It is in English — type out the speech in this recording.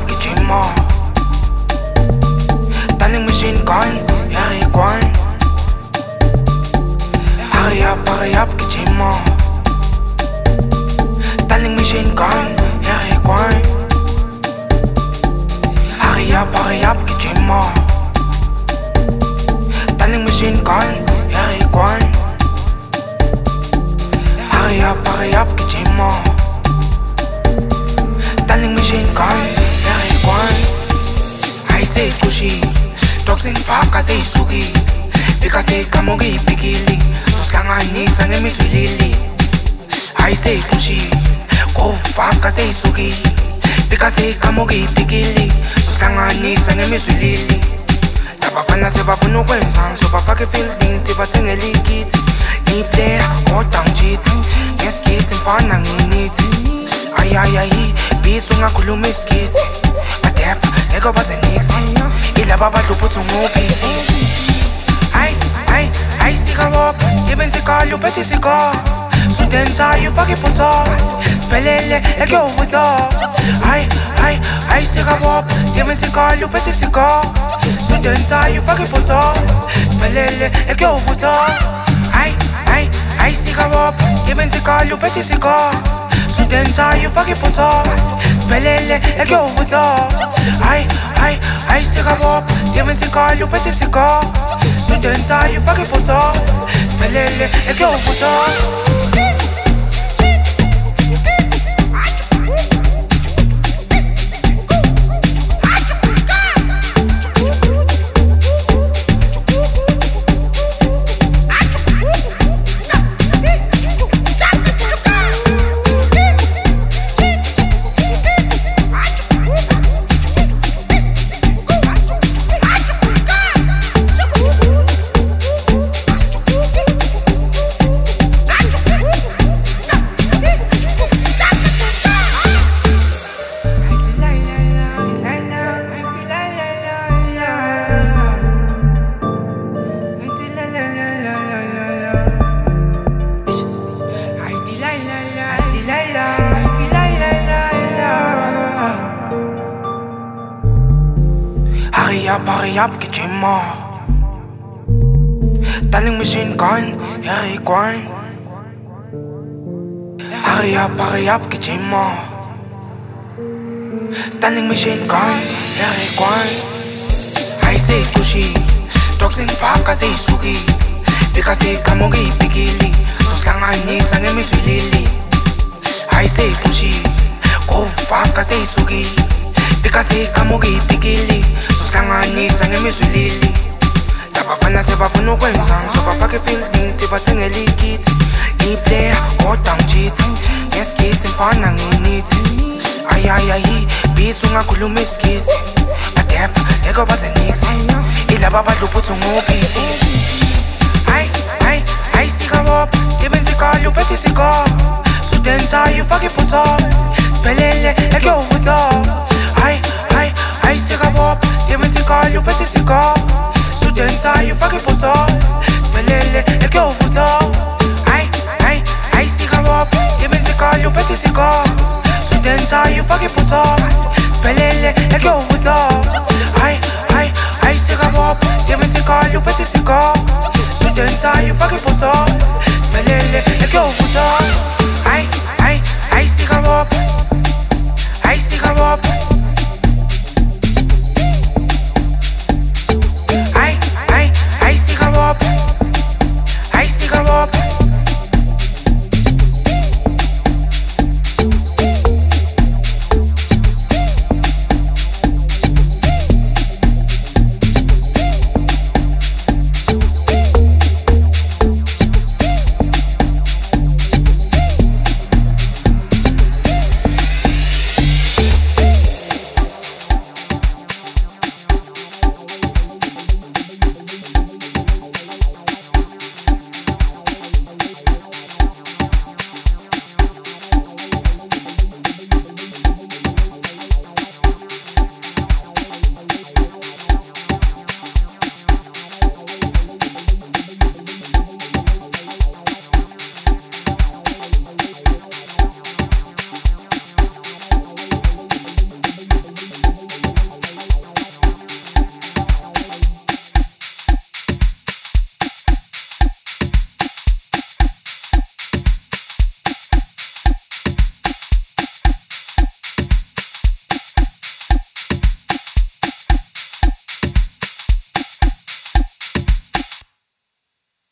gijima. Standing machine gun, hurry gun. Hurry up, gijima. Standing machine gun, hurry gun. Hurry up, gijima. Standing machine gun, hurry gun. Hurry up, gijima. Standing machine gun, hurry gun. I say kushi, dogs in faka say sugi. Pika say kamogi pikili, suslanganisa ngemiswilili. I say kushi, go faka say sugi. Pika say kamogi pikili, suslanganisa ngemiswilili. Tabafana sebafuna ukwenza, sobafake feelings, sibathengele ikiti. Ni player, kodwa ngijitsi, ngesikisi mfana nginithi. Ayayayi, bisu ngakhuluma isikisi. Badefa, eko baze niksi. Ilaba badluphuthi ngubisi. Ay, sikabop, even sikali uphethe isikho. Sudenzayo ufake iphutho. Siphelele, ekuyovutho. Ay, sikabop, even sikali uphethe isikho. Sudenzayo ufake iphutho. Siphelele, ekuyovutho. Ay, sikabop, even sikali uphethe isikho. Sudenzayo ufake iphutho. Siphelele, ekuyovutho. Ay, sikabop, even sikali uphethe isikho. Sudenzayo ufake iphutho. Siphelele, ekuyovutho. Hurry up, gijima. Standing machine gun, hurry gun. Hurry up, gijima. Standing machine gun, hurry gun. I say kushi, dogs in faka say sugi. Pika say kamogi pikili, suslanganisa ngemiswilili. I say kushi, go faka say sugi. Pika say kamogi pikili, suslanganisa ngemiswilili. Tabafana sebafuna ukwenza, sobafake feelings, sibathengele ikiti. Ni player, kodwa ngijitsi, ngesikisi mfana nginithi. Ayayayi, bisu ngakhuluma isikisi. Badefa, eko baze niksi. Ilaba badluphuthi ngubisi. Ay, sikabop, even sikali uphethe isikho. Sudenzayo ufake iphutho. Siphelele, ekuyovutho. Ay, sikabop, even sikali uphethe isikho. Sudenzayo ufake iphutho. Siphelele, ekuyovutho. Ay, sikabop, even sikali uphethe isikho. Sudenzayo ufake iphutho. Siphelele, ekuyovutho. Ay, sikabop, even sikali uphethe isikho. Sudenzayo ufake iphutho. Siphelele, ekuyovutho. Ay, sikabop.